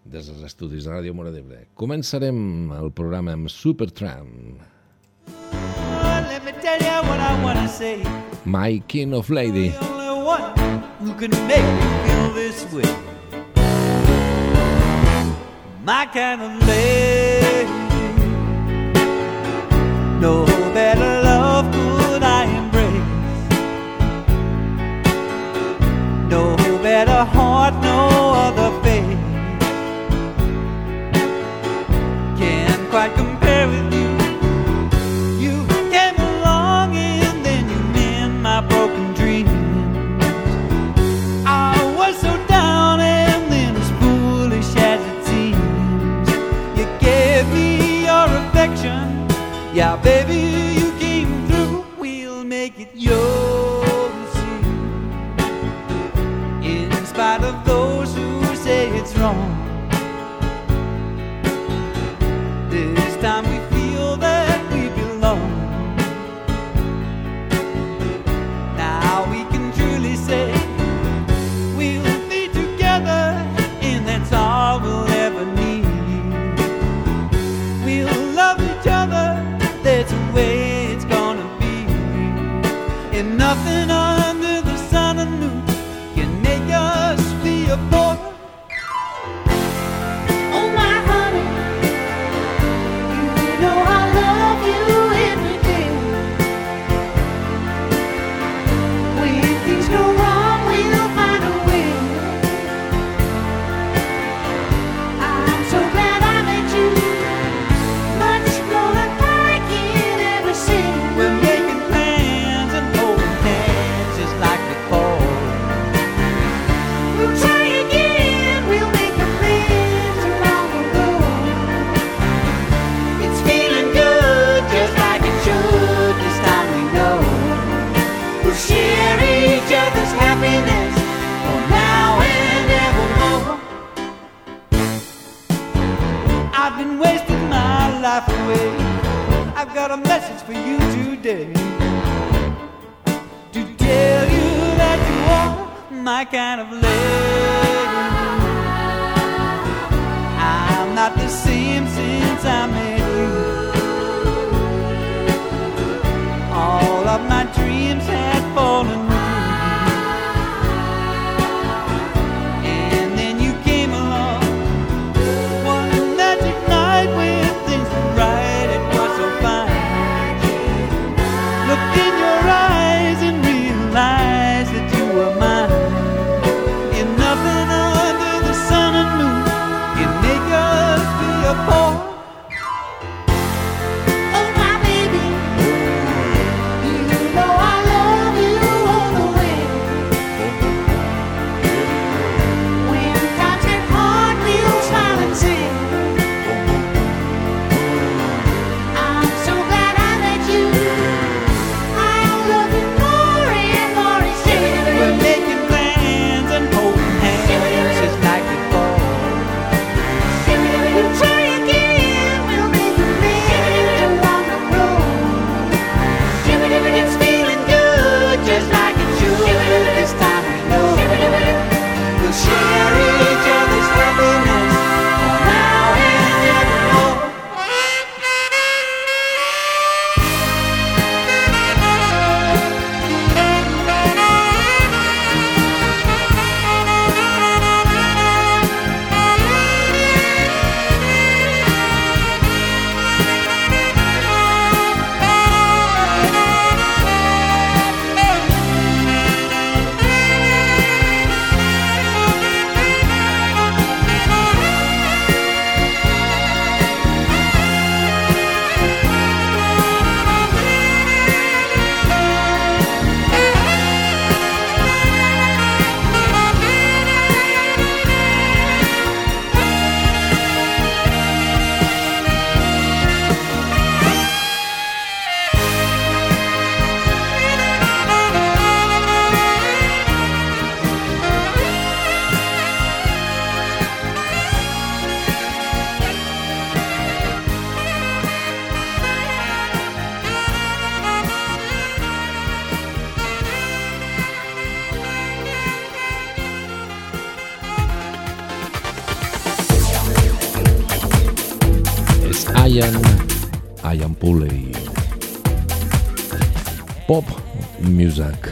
des dels estudis de Ràdio Móra d'Ebre. Començarem el programa amb Supertramp. Let me tell you what I want to say. My Kind of Lady. The only one who can make me feel this way. My kind of lady. No better love could I embrace. No better heart, no other face can't quite compare with you. You came along and then you mend my broken dreams. I was so down and then as foolish as it seems. You gave me your affection. Yeah, baby, you came through. We'll make it yours, in spite of those who say it's wrong. This time we feel that we belong. Now we can truly say we'll be together, and that's all we'll ever need. We'll love each other, that's the way it's gonna be. And nothing under the sun and moon can make us be apart. Oh my honey, you know I love you every day. When things go wrong, we'll find a way. I'm so glad I met you, much more than I can ever say. We're making plans and holding hands just like before. We'll try again, we'll make amends along the road. It's feeling good, just like it should. This time we know we'll share each other's happiness for now and evermore. I've been wasting my life away. I've got a message for you today, to tell you that you are my kind of lady. I'm not the same since I met you. All of my dreams had fallen through, and then you came along. One magic night when things were right, it was so fine. Looked in your eyes and realized that you were mine. And nothing under the sun and moon can make us be apart. Ian Pulley. Pop music.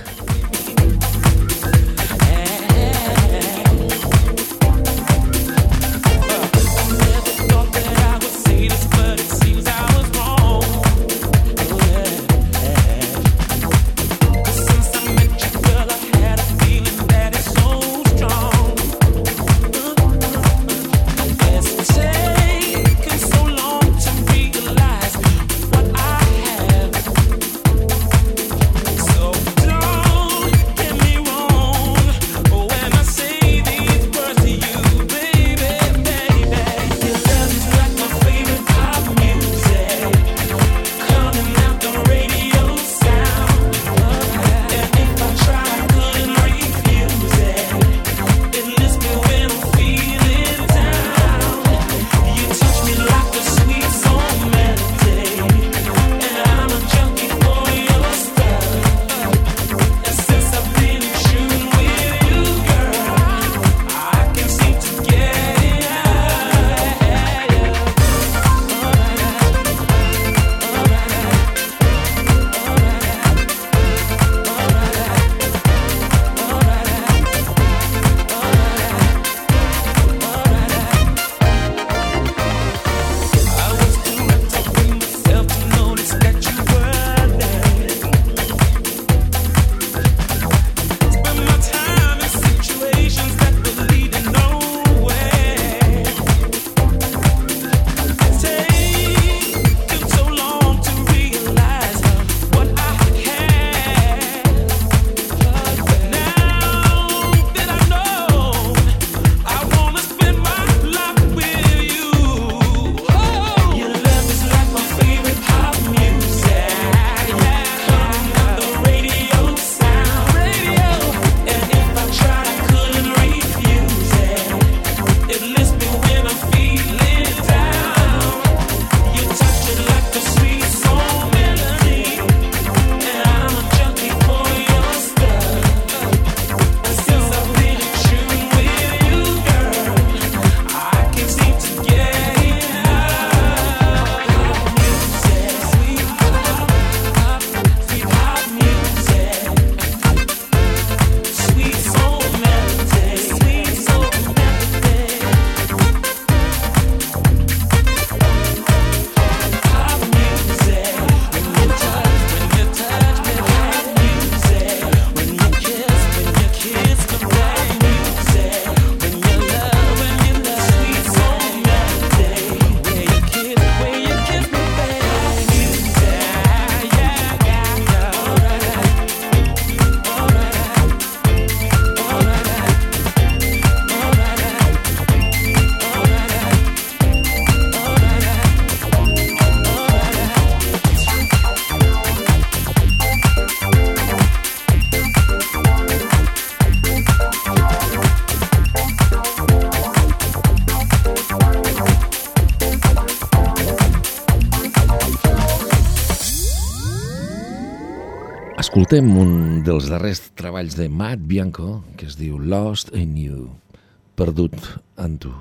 Escoltem un dels darrers treballs de Matt Bianco que es diu Lost in You, perdut en tu.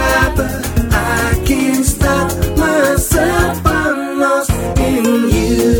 You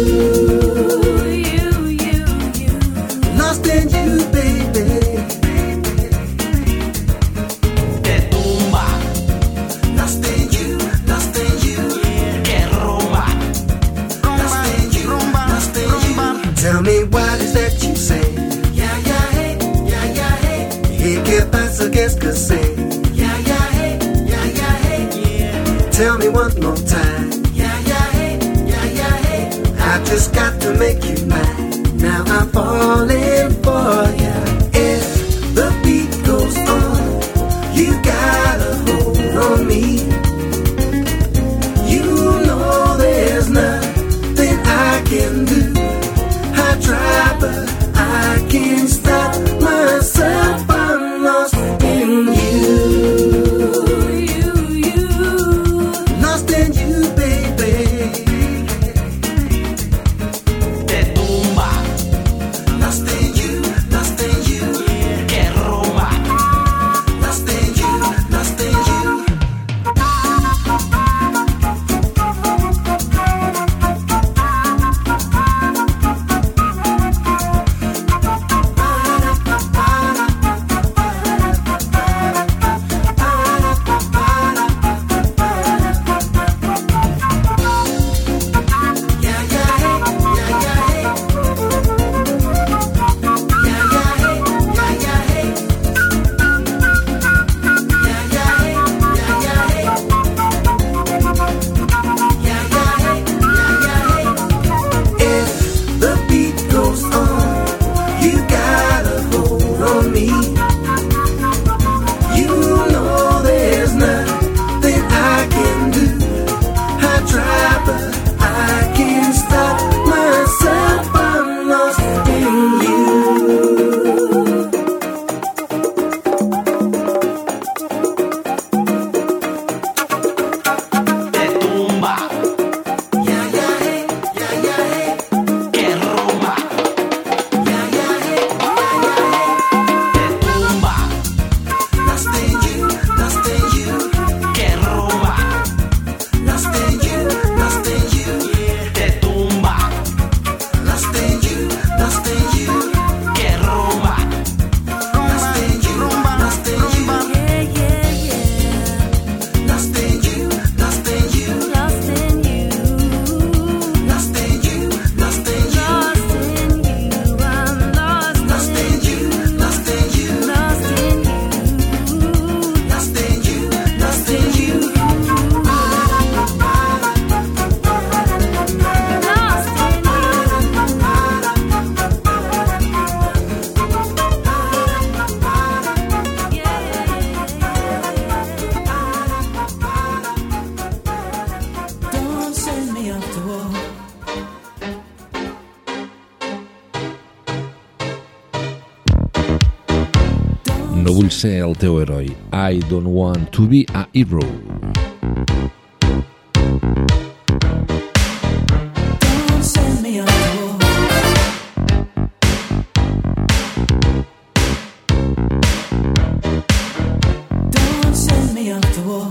¿Y qué pasa que escasez? Yeah, yeah, hey, yeah, yeah, hey, yeah. Tell me one more time. Yeah, yeah, hey, yeah, yeah, hey. I just got to make you mine. Now I'm falling for ya. If the beat goes on, you got a hold on me. You know there's nothing I can do. I try, but I can't stop myself. I'm lost in you. Lost in you, baby. Te tumba. Lost in you, lost in you. Que rumba. Lost in you, lost in you. No vull ser el teu heroi. I don't want to be a hero. Don't send me off to war. Don't send me off to war.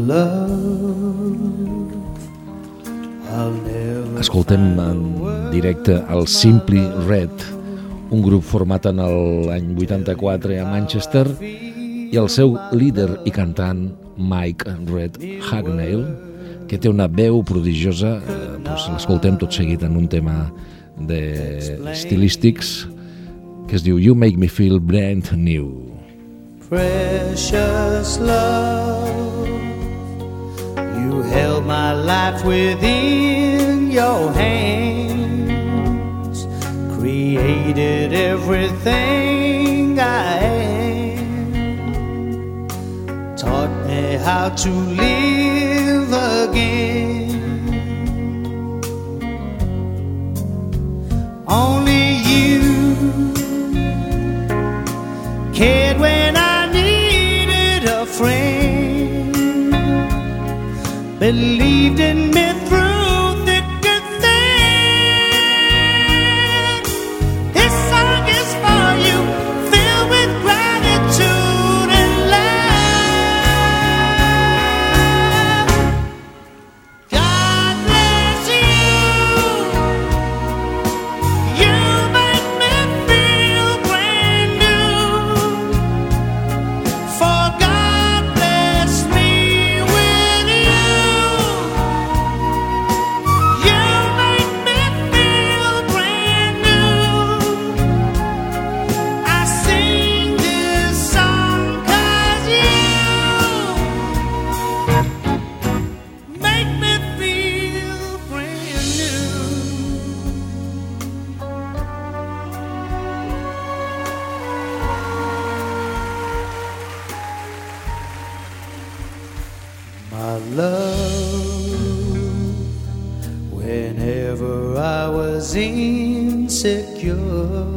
Escoltem en directe el Simply Red, un grup format en l'any 84 a Manchester, i el seu líder i cantant Mike Red Hagnell, que té una veu prodigiosa. L'escoltem tot seguit en un tema estilístics que es diu You Make Me Feel Brand New. Precious love, you held my life within your hands, created everything I am, taught me how to live again. Only you cared when I needed a friend, believed in me through thick and thin. This song is for you, filled with gratitude and love. God bless you, you make me feel brand new. For God blessed me with you. You make me feel brand new. I sing this song 'cause you make me feel brand new. My love, whenever I was insecure,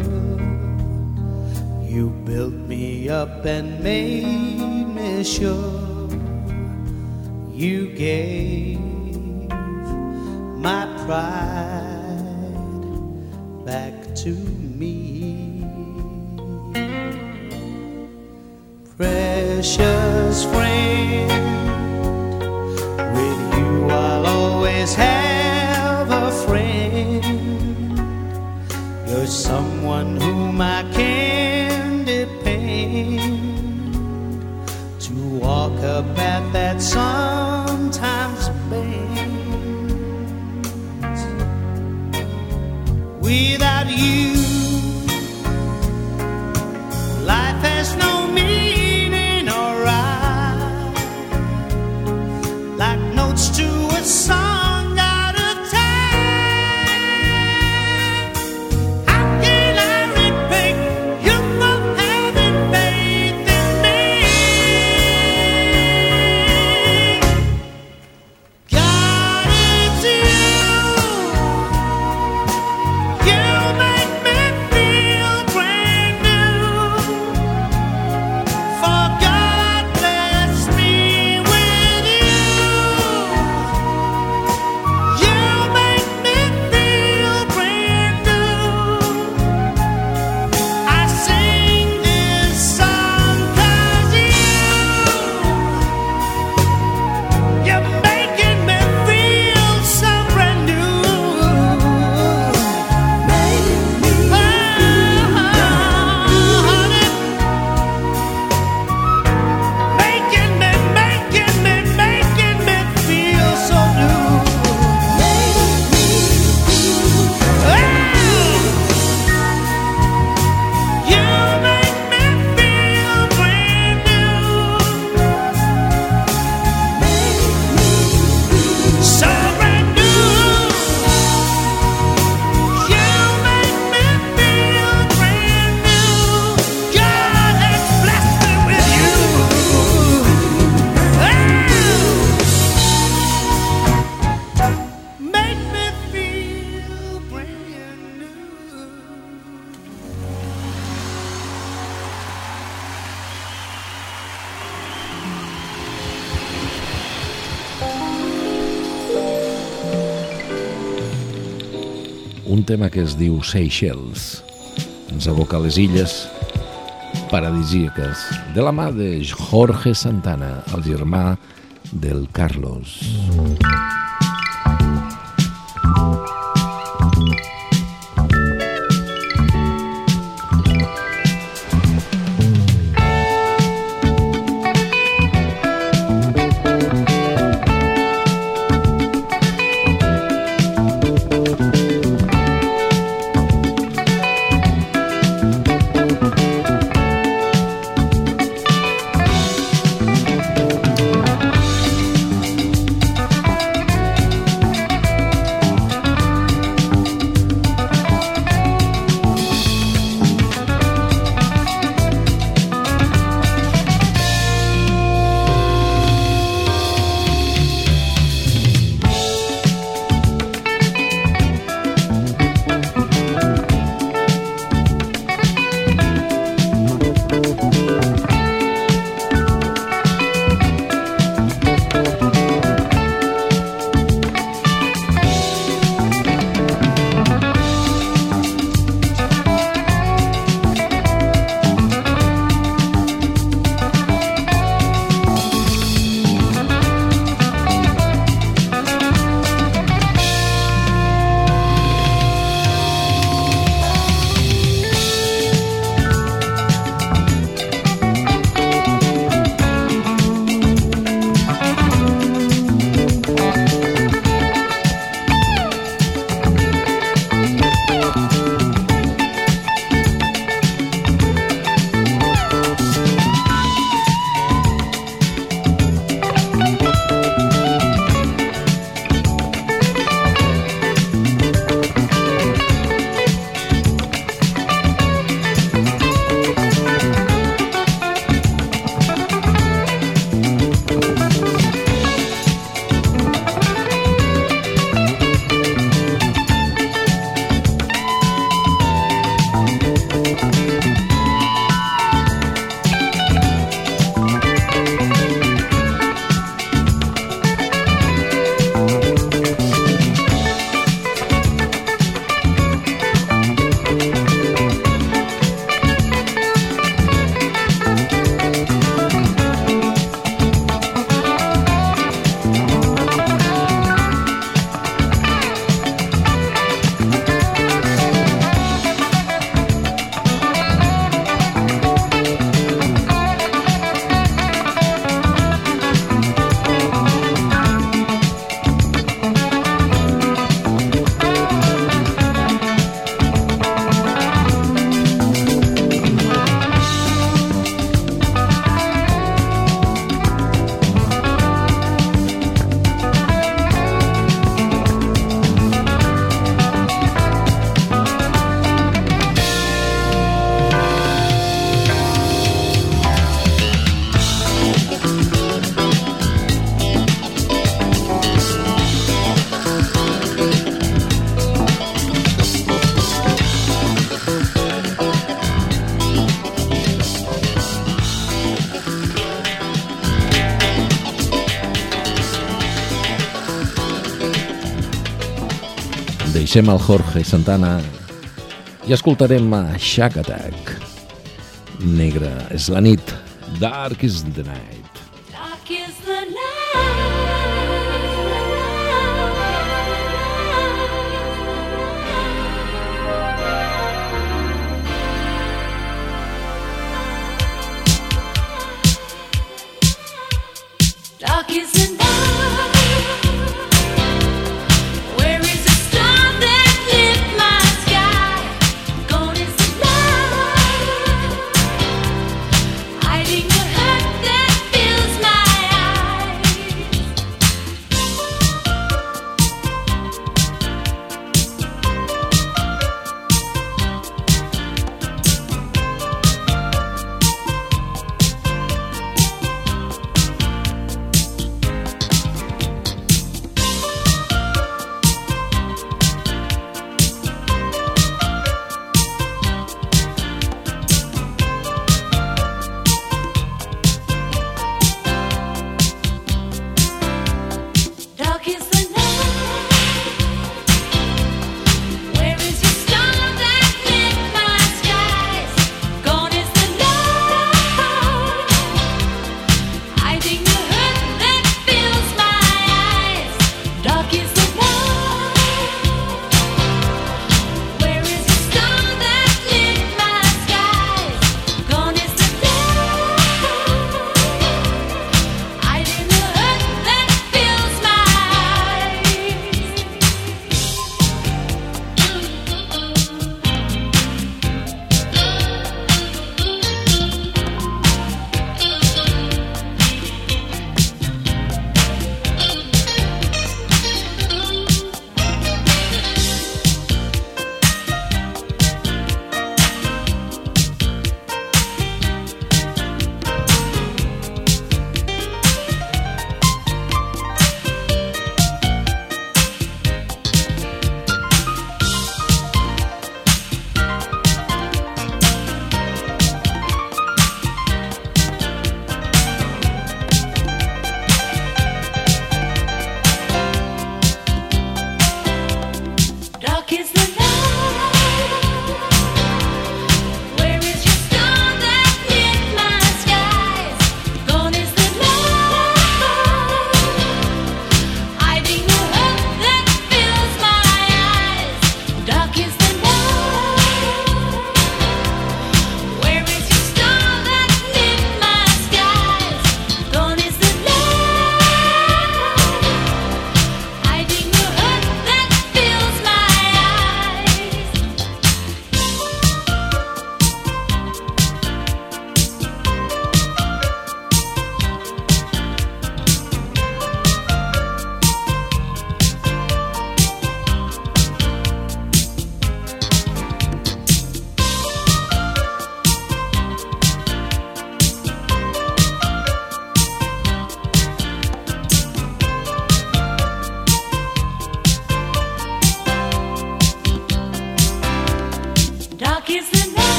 you built me up and made me sure. You gave my pride back to me. Precious friend, with you I'll always have a friend. You're someone whom I can depend, to walk a path that sometimes bends. Without you, life has no meaning or rhyme, like notes to a song out of time. How can I repay you for having faith in me? God, it's you. You make me feel brand new. For God blessed me with you. You make me feel brand new. I sing this song 'cause you're making me feel so brand new. Making me feel so new. You make me feel brand new. So brand new. You make me feel brand new. God has blessed me with you. Make me feel brand new. Un tema que es diu Seychelles ens aboca a les illes paradisíaques de la mà de Jorge Santana, el germà del Carlos. Deixem el Jorge Santana i escoltarem a Shack Attack. Negra és la nit, dark is the night. Dark is the night. Dark is the night.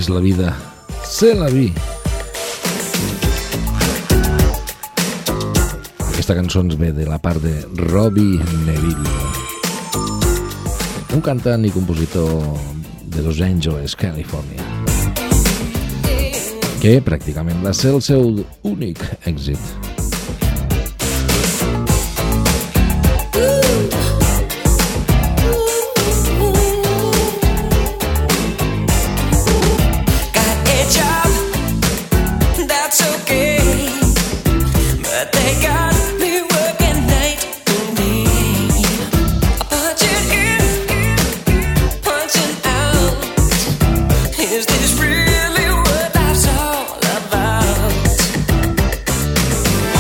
és la vida. C'est la vie. Aquesta cançó ens ve de la part de Robbie Neville, un cantant i compositor de Los Angeles, Califòrnia, que pràcticament va ser el seu únic èxit. Is this really what life's all about?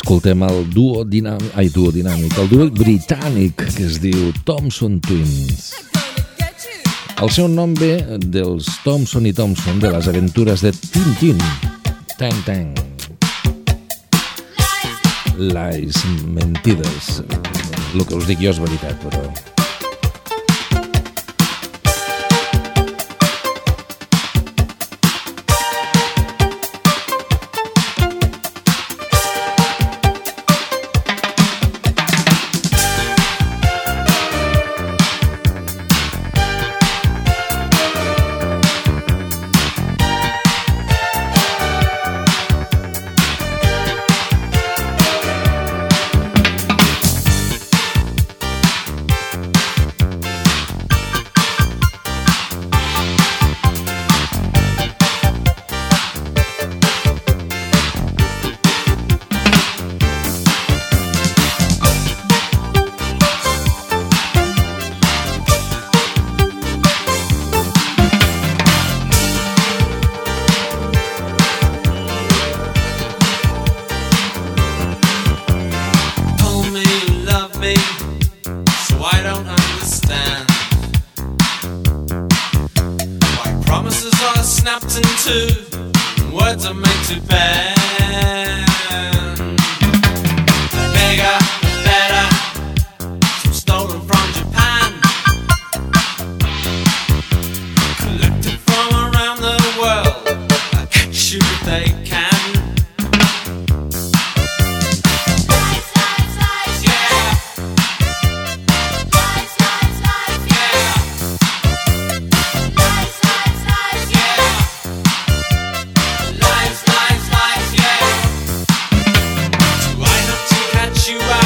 escoltem el duo dinàmic, el duo britànic que es diu Thompson Twins. El seu nom ve dels Thompson i Thompson, de les aventures de Tintín. Tang, tang. Lies, mentides. El que us dic jo és veritat, però... You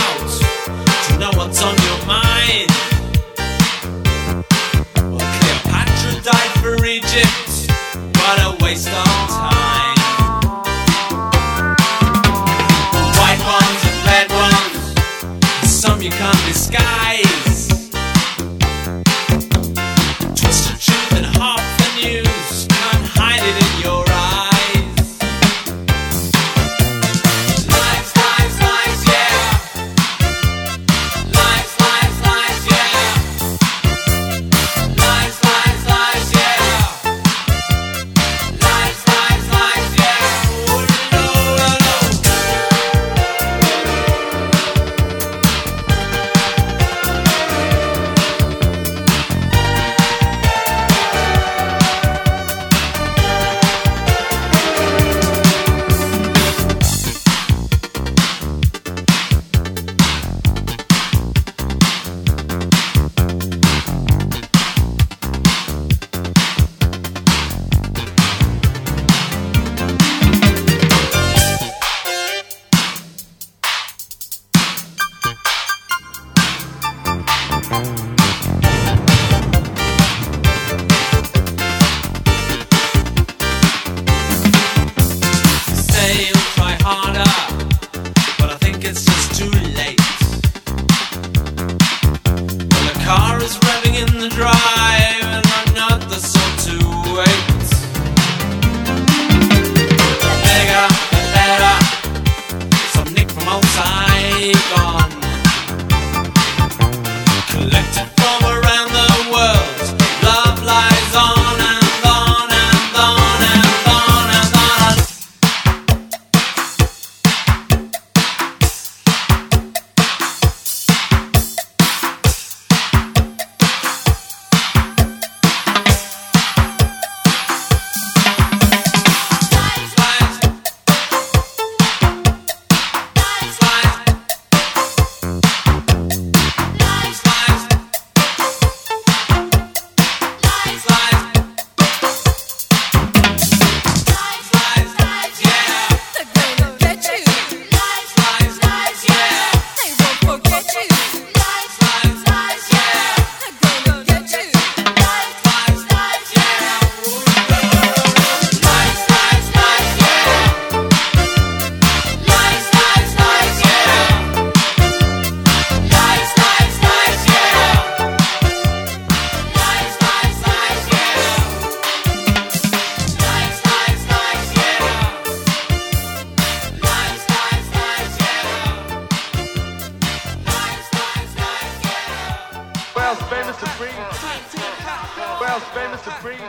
house, famous supreme.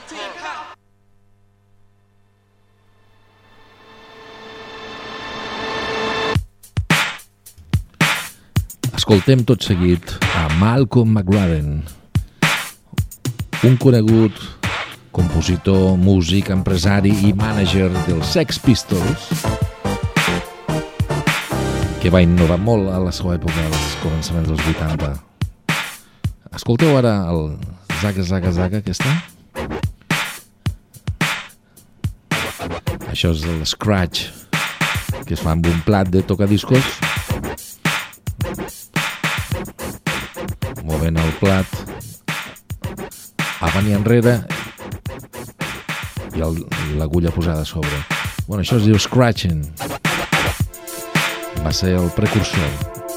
Escoltem tot seguit a Malcolm McLaren, un conegut compositor, músic, empresari i mànager dels Sex Pistols, que va innovar molt a la seva època, als començaments dels 80. Escolteu ara el Zaga Zaga Zaga, aquesta? Això és el scratch que es fa amb un plat de tocadiscos, movent el plat avant i enrere i l'agulla posada a sobre. Bueno, això es diu scratching. Va ser el precursor.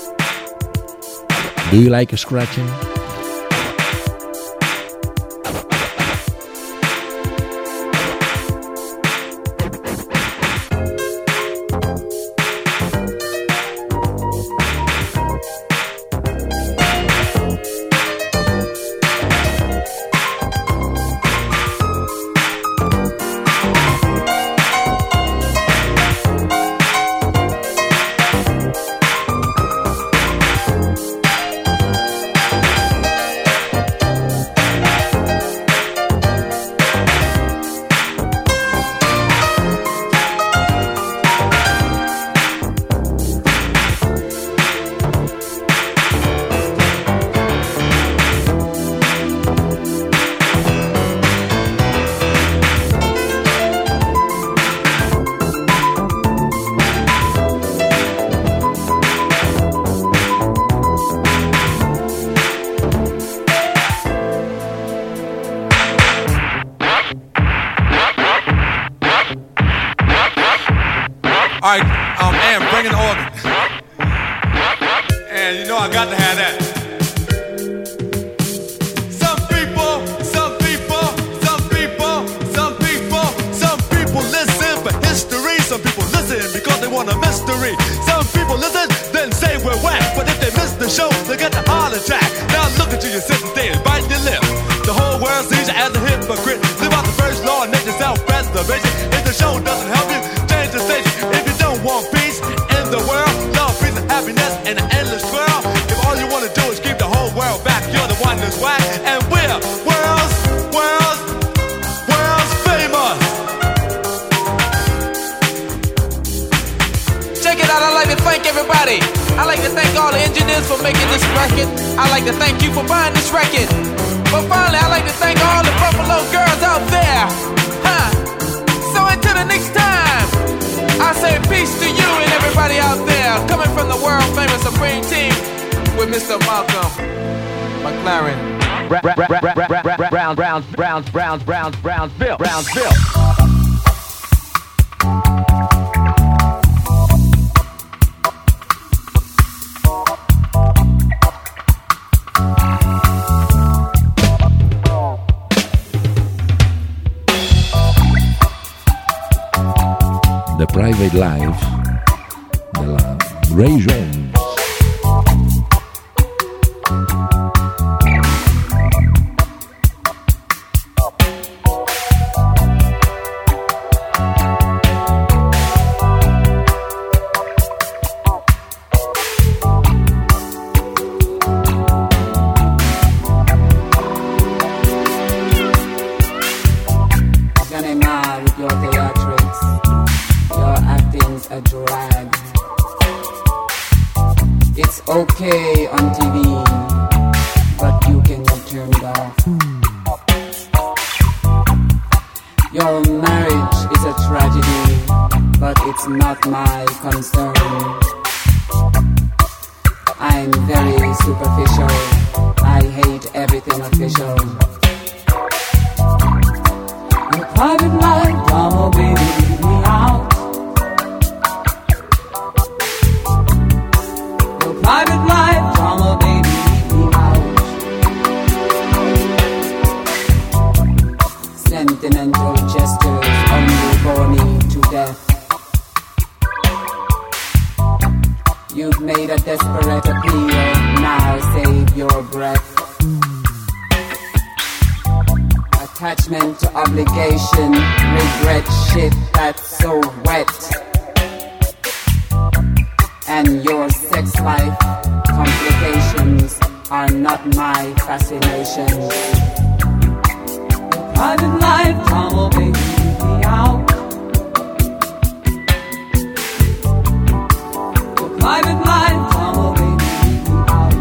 Do you like scratching? All right, Am, bring in the organ. And you know I got to have that. Some people listen for history. Some people listen because they want a mystery. Some people listen, then say we're whack. But if they miss the show, they get the heart attack. Now look at you, you're sitting there biting your lip. The whole world sees you as a hypocrite. Live out the first law and make yourself preservation. If the show doesn't help you, change the station. If you don't want peace in the world, love, peace, and happiness in an endless swirl. If all you want to do is keep the whole world back, you're the one that's whack. And we're world's famous. Check it out, I'd like to thank everybody. I'd like to thank all the engineers for making this record. I'd like to thank you for buying this record. But finally, I'd like to thank all the Buffalo girls out there. So until the next time, I say peace to you and everybody out there. Coming from the world famous Supreme Team with Mr. Malcolm McLaren. Brownsville. The Private Life de la Ray Jones. Okay on TV, but you can turn it off. Your marriage is a tragedy, but it's not my concern. I'm very superficial. I hate everything official. Your private life, drama, baby, leave me out. Private life, drama, baby, leave me out. Sentimental gestures only bore me to death. You've made a desperate appeal, now save your breath. attachment to obligation, regret shit that's so wet. And your sex life complications are not my fascination. Private life, come baby, leave me out. Private life, come baby, leave me out.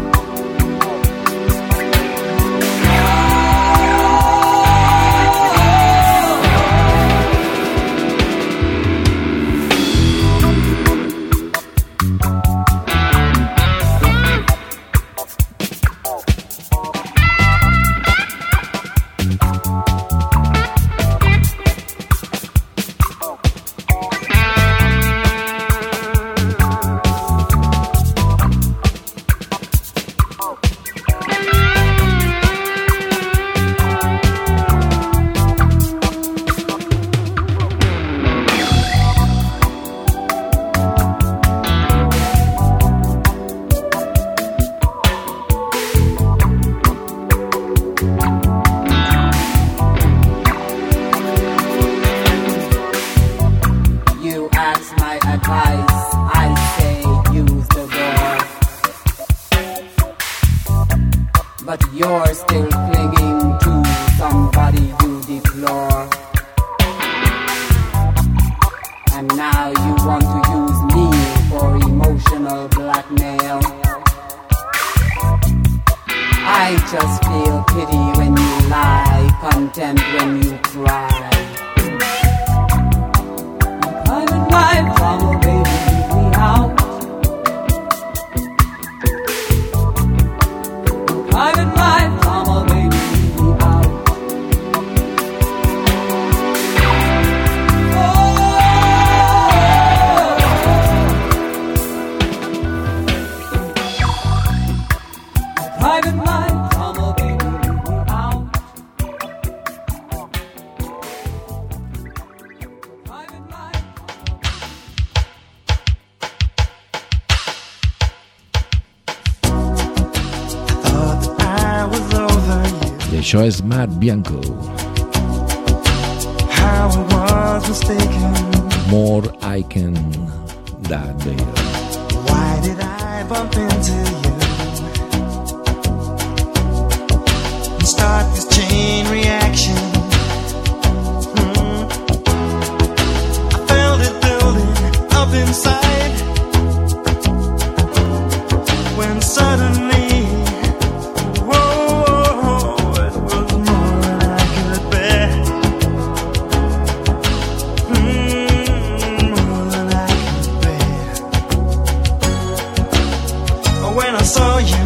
Això és Matt Bianco. How I was mistaken. More I Can That Day. Why did I bump into you and start this chain reaction? I felt it building up inside when suddenly saw you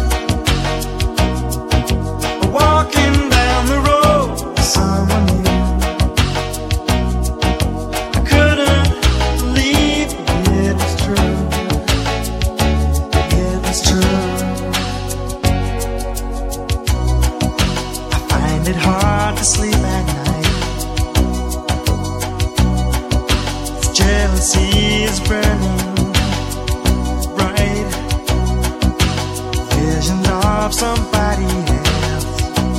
walking down the road, someone new. I couldn't believe it was true. It was true. I find it hard to sleep at night. This jealousy is burning of somebody else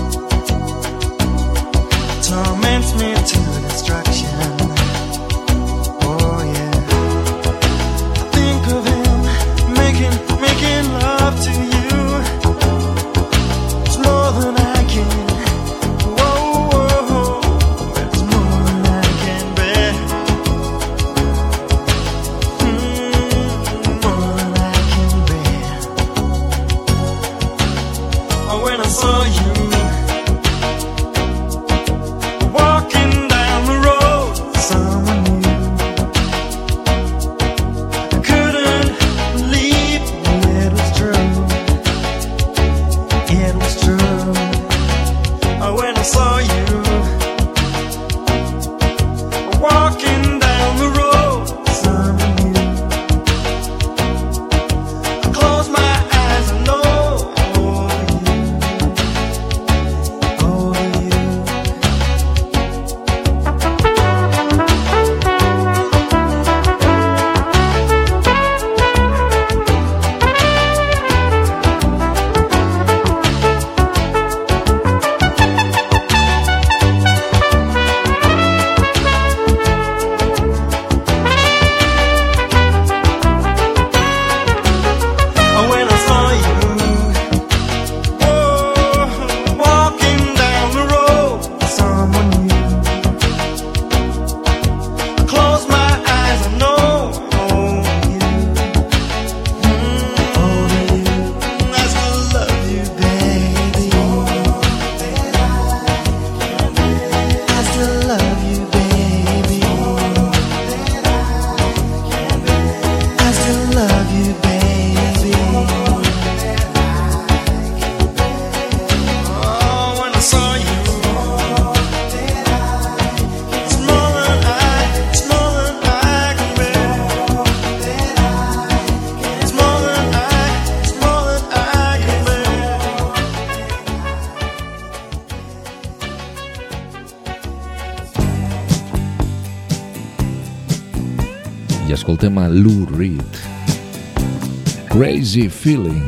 torments me to destruction. Oh yeah, I think of him making love to you. It's more than I can. Whoa, it's more than I can bear. More than I can bear. When I saw you walking down the road, someone new. I couldn't believe it was true. It was true. When I saw you walking down the road, someone new. I closed my eyes and know. I escoltem a Lou Reed. Crazy Feeling.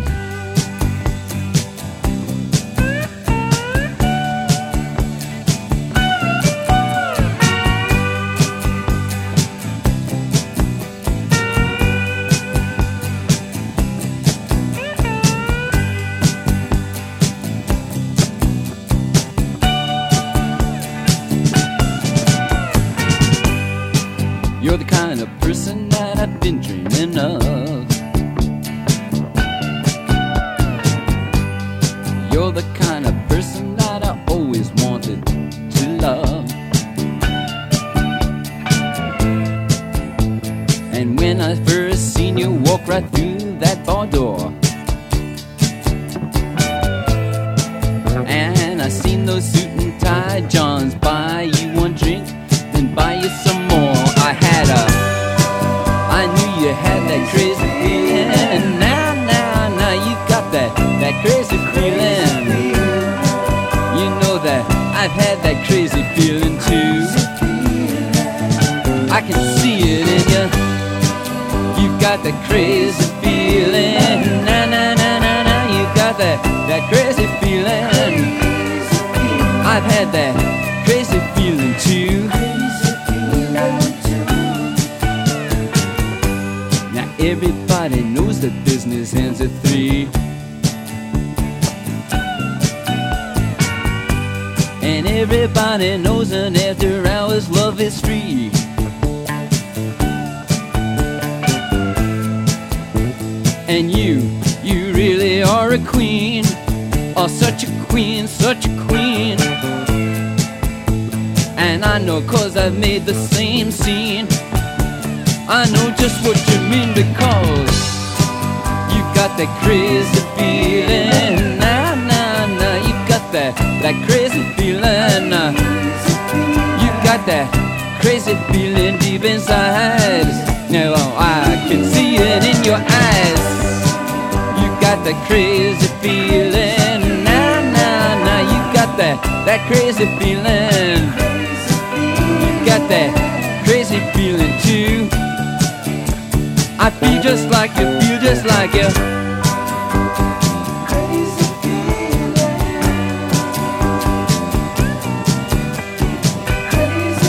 You're the kind of person that I've been dreaming of. You're the kind of person that I always wanted to love. And when I first seen you walk right through that bar door, and I seen those suit and tie Johns buy you one drink, then buy you some more. I knew you had that crazy feeling, and now you got that crazy feeling. You know that I've had that crazy feeling too. I can see it in you. You got that crazy feeling. Now you got that crazy feeling. I've had that crazy feeling too. Everybody knows that business ends at 3, and everybody knows that after hours love is free. And you really are a queen, oh such a queen, such a queen. And I know 'cause I've made the same scene. I know just what you mean, because you got that crazy feeling. Nah, you got that crazy feeling. You got that crazy feeling deep inside. Now I can see it in your eyes. You got that crazy feeling. Nah, you got that crazy feeling. You got that crazy feeling too. I feel just like you, feel just like you. Crazy feeling. Crazy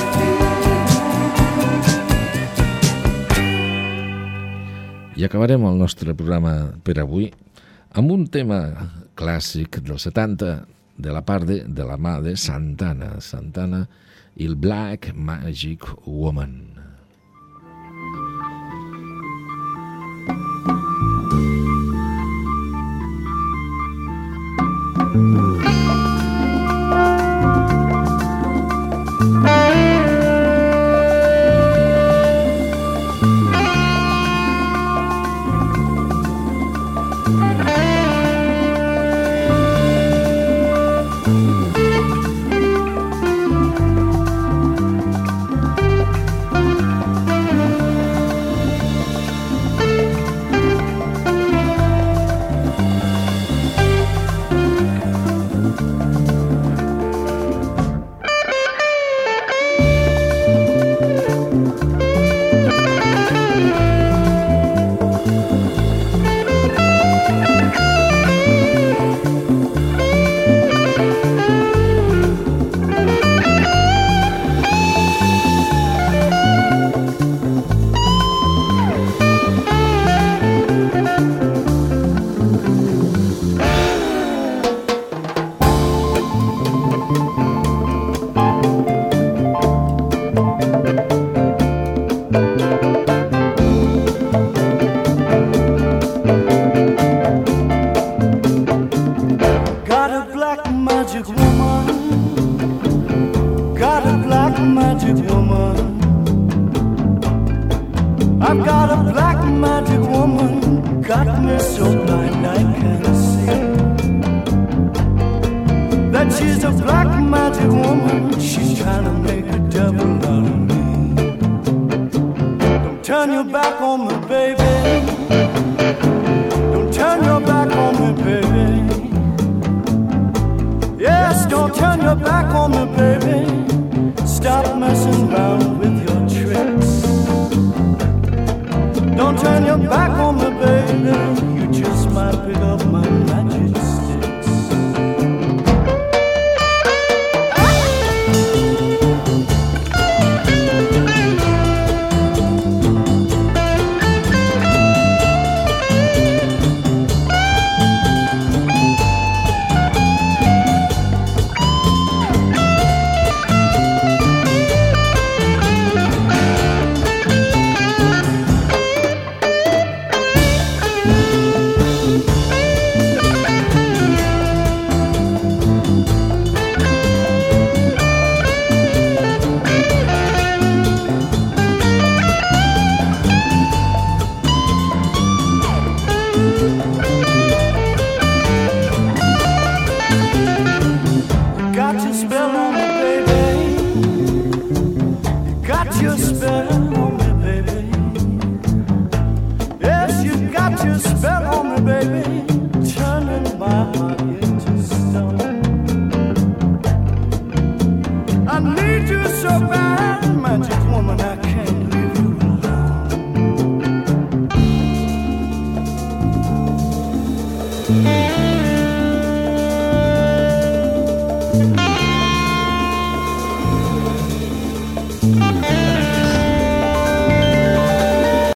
feeling. I acabarem el nostre programa per avui amb un tema clàssic dels 70 de la part de la mà de Santana i el Black Magic Woman. your back on me, baby, you just might pick up my magic sticks. So bad.